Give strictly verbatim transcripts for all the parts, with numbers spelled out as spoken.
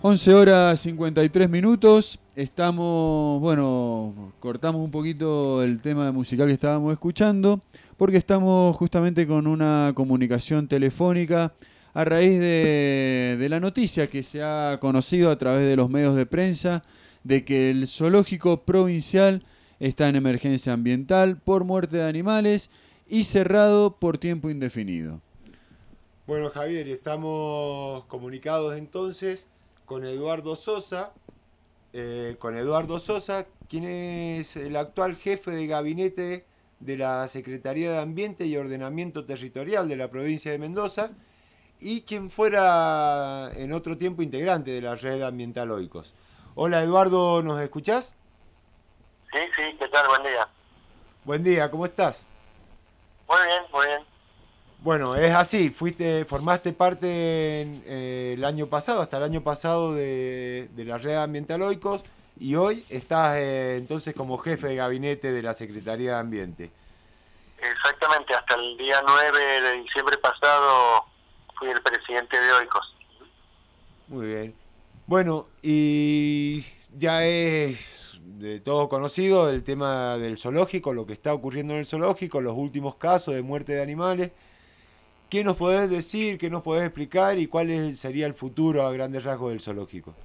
once horas cincuenta y tres minutos. Estamos, bueno, cortamos un poquito el tema musical que estábamos escuchando porque estamos justamente con una comunicación telefónica a raíz de, de la noticia que se ha conocido a través de los medios de prensa de que el zoológico provincial está en emergencia ambiental por muerte de animales y cerrado por tiempo indefinido. Bueno, Javier, estamos comunicados entonces con Eduardo Sosa, eh, con Eduardo Sosa, quien es el actual jefe de gabinete de la Secretaría de Ambiente y Ordenamiento Territorial de la provincia de Mendoza y quien fuera en otro tiempo integrante de la red ambiental Oikos. Hola Eduardo, ¿nos escuchás? Sí, sí, ¿qué tal? Buen día. Buen día, ¿cómo estás? Muy bien, muy bien. Bueno, es así, fuiste, formaste parte en, eh, el año pasado, hasta el año pasado de, de la red ambiental Oikos y hoy estás eh, entonces como jefe de gabinete de la Secretaría de Ambiente. Exactamente, hasta el día nueve de diciembre pasado fui el presidente de Oikos. Muy bien. Bueno, y ya es de todo conocido el tema del zoológico, lo que está ocurriendo en el zoológico, los últimos casos de muerte de animales. ¿Qué nos podés decir, qué nos podés explicar y cuál es, sería el futuro a grandes rasgos del zoológico?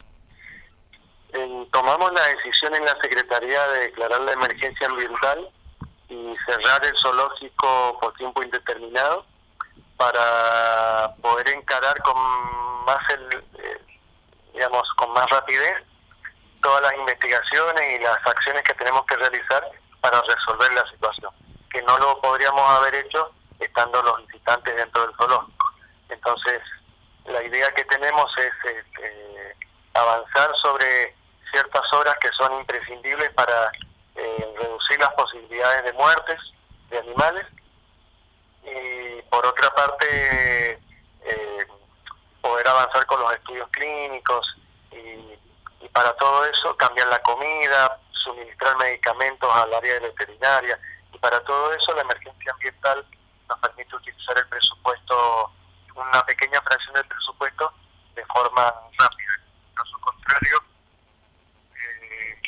Eh, tomamos la decisión en la Secretaría de declarar la emergencia ambiental y cerrar el zoológico por tiempo indeterminado para poder encarar con más el, eh, digamos, con más rapidez todas las investigaciones y las acciones que tenemos que realizar para resolver la situación, que no lo podríamos haber hecho estando los visitantes dentro del zoológico. Entonces, la idea que tenemos es eh, avanzar sobre ciertas obras que son imprescindibles para eh, reducir las posibilidades de muertes de animales y, por otra parte, eh, poder avanzar con los estudios clínicos y, y para todo eso cambiar la comida, suministrar medicamentos al área de veterinaria y para todo eso la emergencia ambiental nos permite utilizar el presupuesto, una pequeña fracción del presupuesto de forma rápida. En caso contrario, eh,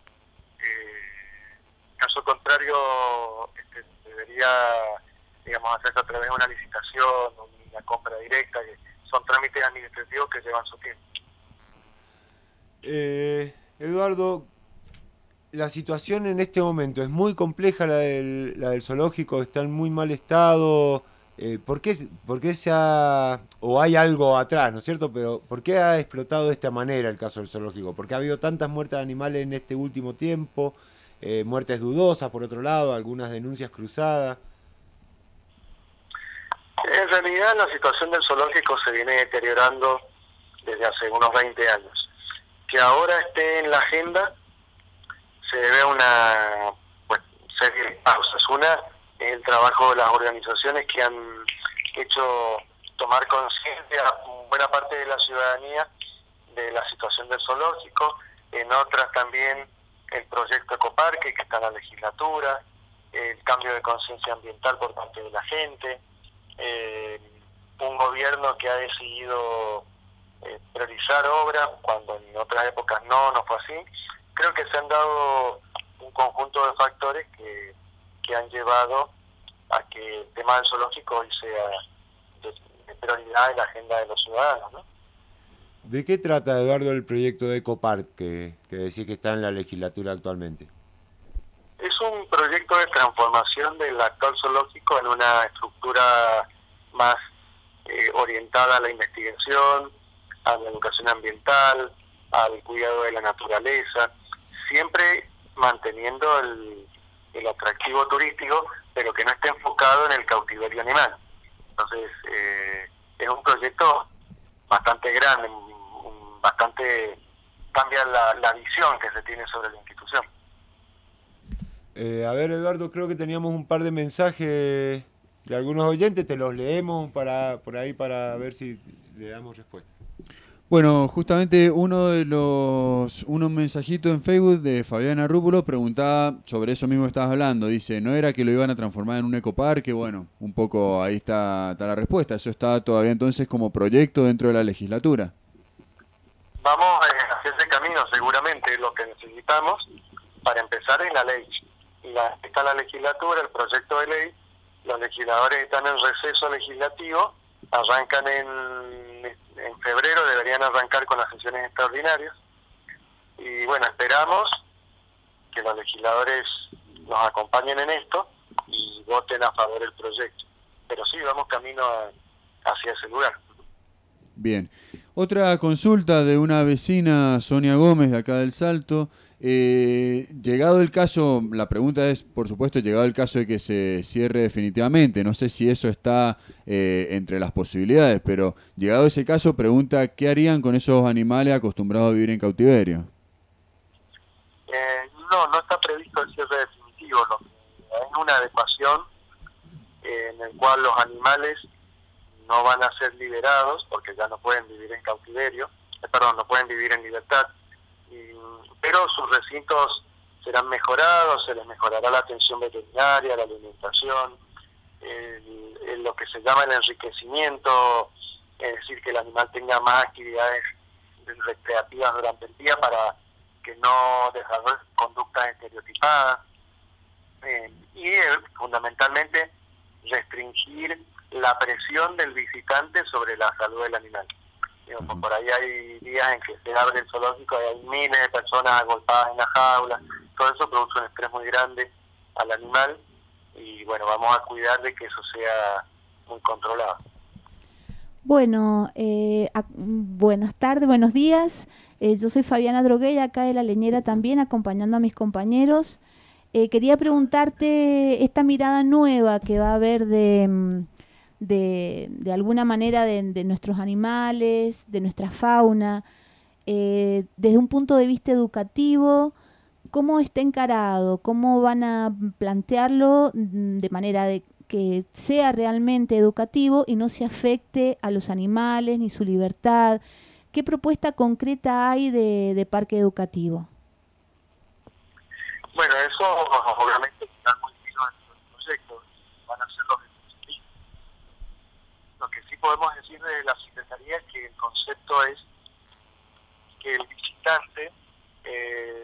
eh, caso contrario este, debería, digamos, hacerse a través de una licitación o una compra directa, que son trámites administrativos que llevan su tiempo. Eh, Eduardo, la situación en este momento es muy compleja, la del, la del zoológico, está en muy mal estado. Eh, ¿por qué, por qué se ha, o hay algo atrás, ¿no es cierto? Pero ¿por qué ha explotado de esta manera el caso del zoológico? ¿Por qué ha habido tantas muertes de animales en este último tiempo? Eh, muertes dudosas, por otro lado, algunas denuncias cruzadas. En realidad la situación del zoológico se viene deteriorando desde hace unos veinte años. Que ahora esté en la agenda se debe a una pues, serie de causas. Una es el trabajo de las organizaciones que han hecho tomar conciencia a buena parte de la ciudadanía de la situación del zoológico, en otras también el proyecto Ecoparque que está en la legislatura, el cambio de conciencia ambiental por parte de la gente, eh, un gobierno que ha decidido eh, priorizar obras cuando en otras épocas no, no fue así. Creo que se han dado un conjunto de factores que, que han llevado a que el tema del zoológico hoy sea de, de prioridad en la agenda de los ciudadanos, ¿no? ¿De qué trata, Eduardo, el proyecto de Ecopark que, que decís que está en la legislatura actualmente? Es un proyecto de transformación del actual zoológico en una estructura más eh, orientada a la investigación, a la educación ambiental, al cuidado de la naturaleza, siempre manteniendo el, el atractivo turístico, pero que no esté enfocado en el cautiverio animal. Entonces, eh, es un proyecto bastante grande, bastante cambia la, la visión que se tiene sobre la institución. Eh, a ver, Eduardo, creo que teníamos un par de mensajes de algunos oyentes, te los leemos para por ahí para ver si le damos respuesta. Bueno, justamente uno de los unos mensajitos en Facebook de Fabiana Rúpulo preguntaba sobre eso mismo que estabas hablando. Dice, ¿no era que lo iban a transformar en un ecoparque? Bueno, un poco ahí está, está la respuesta. Eso está todavía entonces como proyecto dentro de la legislatura. vamos a hacer ese camino, seguramente lo que necesitamos para empezar es la ley. La, está la legislatura, el proyecto de ley, los legisladores están en receso legislativo, arrancan en, en febrero, deberían arrancar con las sesiones extraordinarias, y bueno, esperamos que los legisladores nos acompañen en esto y voten a favor del proyecto. Pero sí, vamos camino a, hacia ese lugar. Bien. Otra consulta de una vecina, Sonia Gómez, de acá del Salto. Eh, llegado el caso, la pregunta es, por supuesto, llegado el caso de que se cierre definitivamente. No sé si eso está eh, entre las posibilidades, pero llegado ese caso, pregunta, ¿qué harían con esos animales acostumbrados a vivir en cautiverio? Eh, no, no está previsto el cierre definitivo. Lo que hay una adecuación eh, en el cual los animales no van a ser liberados porque ya no pueden vivir en cautiverio, eh, perdón, no pueden vivir en libertad, y, pero sus recintos serán mejorados, se les mejorará la atención veterinaria, la alimentación, el, el, lo que se llama el enriquecimiento, es decir, que el animal tenga más actividades recreativas durante el día para que no desarrolle conductas estereotipadas, eh, y eh, fundamentalmente restringir la presión del visitante sobre la salud del animal. Digo, uh-huh. Por ahí hay días en que se abre el zoológico y hay miles de personas agolpadas en la jaula, todo eso produce un estrés muy grande al animal y bueno, vamos a cuidar de que eso sea muy controlado. Bueno, eh, a, buenas tardes, buenos días. Eh, yo soy Fabiana Droguey, acá de La Leñera también, acompañando a mis compañeros. Eh, quería preguntarte esta mirada nueva que va a haber de, de, de alguna manera de, de nuestros animales, de nuestra fauna, eh, desde un punto de vista educativo, ¿cómo está encarado? ¿Cómo van a plantearlo de manera de que sea realmente educativo y no se afecte a los animales ni su libertad? ¿Qué propuesta concreta hay de, de parque educativo? Bueno, eso obviamente está muy fino en el proyecto, van a ser los ejecutivos. Lo que sí podemos decir de la Secretaría es que el concepto es que el visitante eh,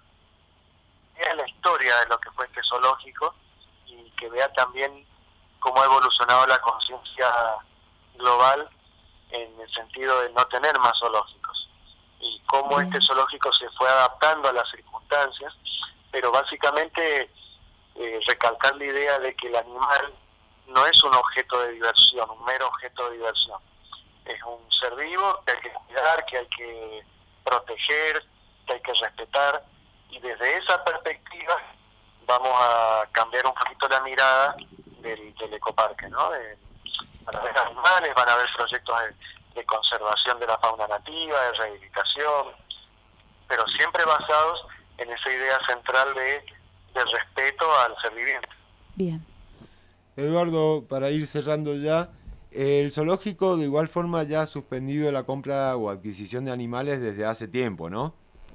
vea la historia de lo que fue este zoológico y que vea también cómo ha evolucionado la conciencia global en el sentido de no tener más zoológicos y cómo este zoológico se fue adaptando a las circunstancias, pero básicamente eh, recalcar la idea de que el animal no es un objeto de diversión, un mero objeto de diversión. Es un ser vivo que hay que cuidar, que hay que proteger, que hay que respetar, y desde esa perspectiva vamos a cambiar un poquito la mirada del, del ecoparque, ¿no? De, van a haber animales, van a haber proyectos de, de conservación de la fauna nativa, de rehabilitación, pero siempre basados en esa idea central de, de respeto al ser viviente. Bien. Eduardo, para ir cerrando ya, el zoológico de igual forma ya ha suspendido la compra o adquisición de animales desde hace tiempo, ¿no?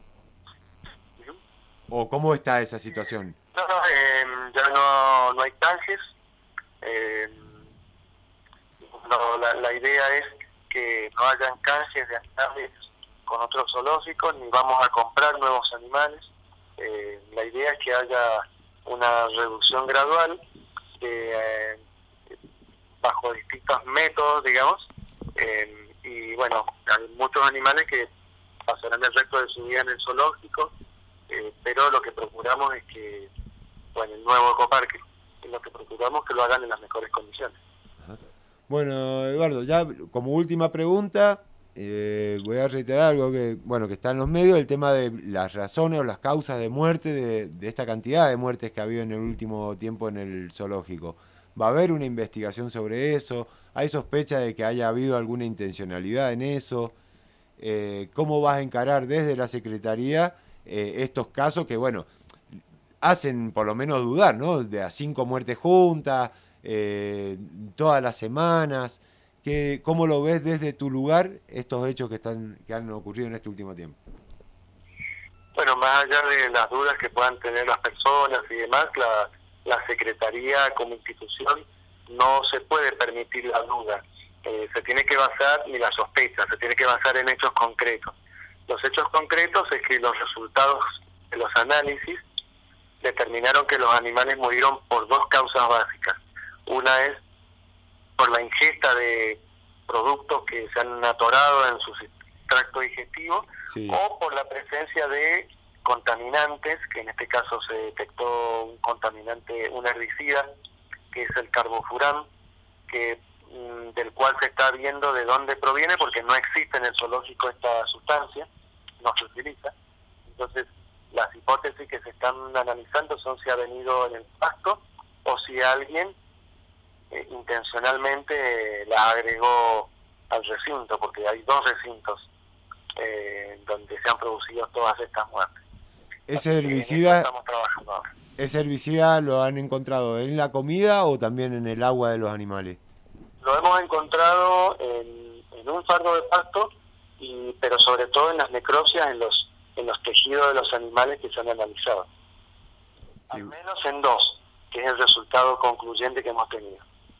¿Sí? ¿O cómo está esa situación? No, no, eh, ya no, no hay canjes. Eh, no, la, la idea es que no hayan canjes de animales con otros zoológicos, ni vamos a comprar nuevos animales. Eh, la idea es que haya una reducción gradual de, eh, bajo distintos métodos, digamos, eh, y bueno, hay muchos animales que pasarán el resto de su vida en el zoológico, eh, pero lo que procuramos es que, bueno, el nuevo ecoparque, lo que procuramos que lo hagan en las mejores condiciones. Bueno, Eduardo, ya como última pregunta, eh, voy a reiterar algo que, bueno, que está en los medios, el tema de las razones o las causas de muerte, de, de esta cantidad de muertes que ha habido en el último tiempo en el zoológico. ¿Va a haber una investigación sobre eso? ¿Hay sospecha de que haya habido alguna intencionalidad en eso? Eh, ¿Cómo vas a encarar desde la Secretaría eh, estos casos que, bueno, hacen por lo menos dudar, ¿no? De a cinco muertes juntas, eh, todas las semanas. ¿Qué, ¿Cómo lo ves desde tu lugar estos hechos que están que han ocurrido en este último tiempo? Bueno, más allá de las dudas que puedan tener las personas y demás, la, la Secretaría como institución no se puede permitir la duda. Eh, se tiene que basar, ni la sospecha, se tiene que basar en hechos concretos. Los hechos concretos es que los resultados de los análisis determinaron que los animales murieron por dos causas básicas. Una es por la ingesta de productos que se han atorado en su tracto digestivo, sí, o por la presencia de contaminantes, que en este caso se detectó un contaminante, un herbicida, que es el carbofurán, que mm, del cual se está viendo de dónde proviene, porque no existe en el zoológico esta sustancia, no se utiliza. Entonces, las hipótesis que se están analizando son si ha venido en el pasto o si alguien eh, intencionalmente eh, la agregó al recinto, porque hay dos recintos eh, donde se han producido todas estas muertes. ¿Ese herbicida, ese herbicida lo han encontrado en la comida o también en el agua de los animales? Lo hemos encontrado en, en un fardo de pasto, y, pero sobre todo en las necropsias, en los en los tejidos de los animales que se han analizado. Sí. Al menos en dos, que es el resultado concluyente que hemos tenido.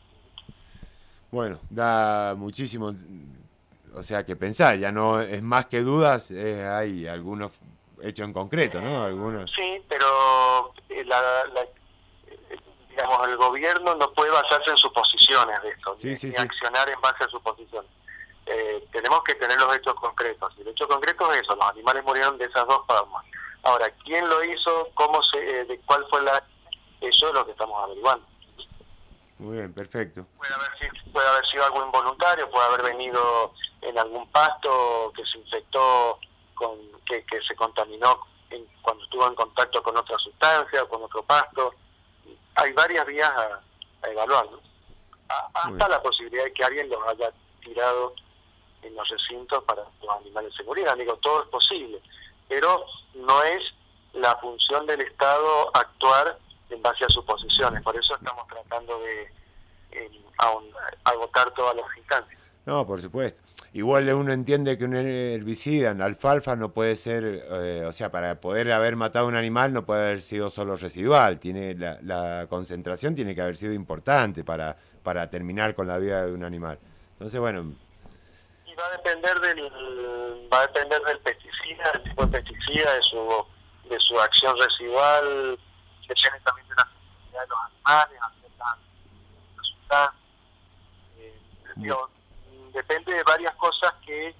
Bueno, da muchísimo, o sea, que pensar, ya no es más que dudas, eh, hay algunos hechos en concreto, ¿no? Algunos. Sí, pero la, la, digamos, el gobierno no puede basarse en suposiciones de esto, sí, ni, sí, ni sí. accionar en base a suposiciones. Eh, tenemos que tener los hechos concretos, y el hecho concreto es eso: los animales murieron de esas dos formas. Ahora, ¿quién lo hizo? ¿Cómo se, eh, de cuál fue la...? Eso es lo que estamos averiguando. Muy bien, perfecto. Puede haber, puede haber sido algo involuntario, puede haber venido en algún pasto que se infectó, con que, que se contaminó en, cuando estuvo en contacto con otra sustancia o con otro pasto. Hay varias vías a, a evaluar, ¿no? A, hasta la posibilidad de que alguien los haya tirado en los recintos para que los animales se murieran. Digo, todo es posible, pero no es la función del Estado actuar en base a suposiciones. Por eso estamos tratando de eh, agotar todas las instancias. No, por supuesto. Igual uno entiende que un herbicida en alfalfa no puede ser, eh, o sea, para poder haber matado a un animal no puede haber sido solo residual. Tiene la, la concentración tiene que haber sido importante para, para terminar con la vida de un animal. Entonces, bueno... Y va a depender del va a depender del pesticida, del tipo de pesticida, de su de su acción residual, depende también de la sensibilidad de los animales, a ciertas sustancias. Eh, digo, depende de varias cosas que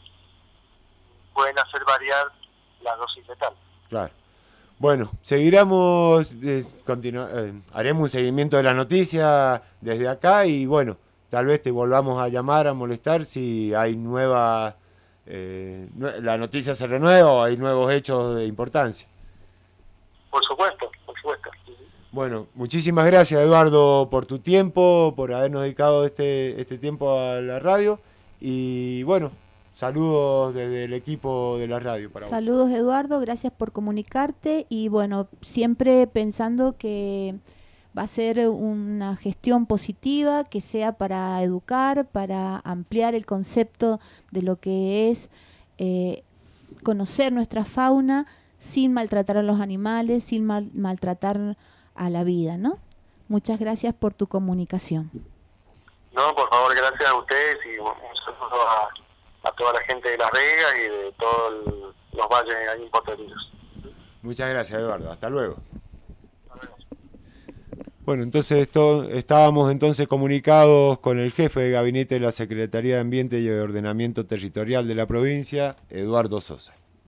pueden hacer variar la dosis letal. Claro. Bueno, seguiremos, eh, continu- eh, haremos un seguimiento de la noticia desde acá y bueno, tal vez te volvamos a llamar, a molestar si hay nueva, eh, la noticia se renueva o hay nuevos hechos de importancia. Por supuesto, por supuesto. Bueno, muchísimas gracias, Eduardo, por tu tiempo, por habernos dedicado este, este tiempo a la radio y bueno, saludos desde el equipo de la radio para Saludos, vos. Eduardo, gracias por comunicarte y bueno, siempre pensando que va a ser una gestión positiva, que sea para educar, para ampliar el concepto de lo que es eh, conocer nuestra fauna sin maltratar a los animales, sin mal, maltratar a la vida, ¿no? Muchas gracias por tu comunicación. No, por favor, gracias a ustedes y un saludo a, a toda la gente de Las Vegas y de todos los valles ahí potreros. Muchas gracias, Eduardo. Hasta luego. Bueno, entonces esto, estábamos entonces comunicados con el jefe de gabinete de la Secretaría de Ambiente y de Ordenamiento Territorial de la provincia, Eduardo Sosa.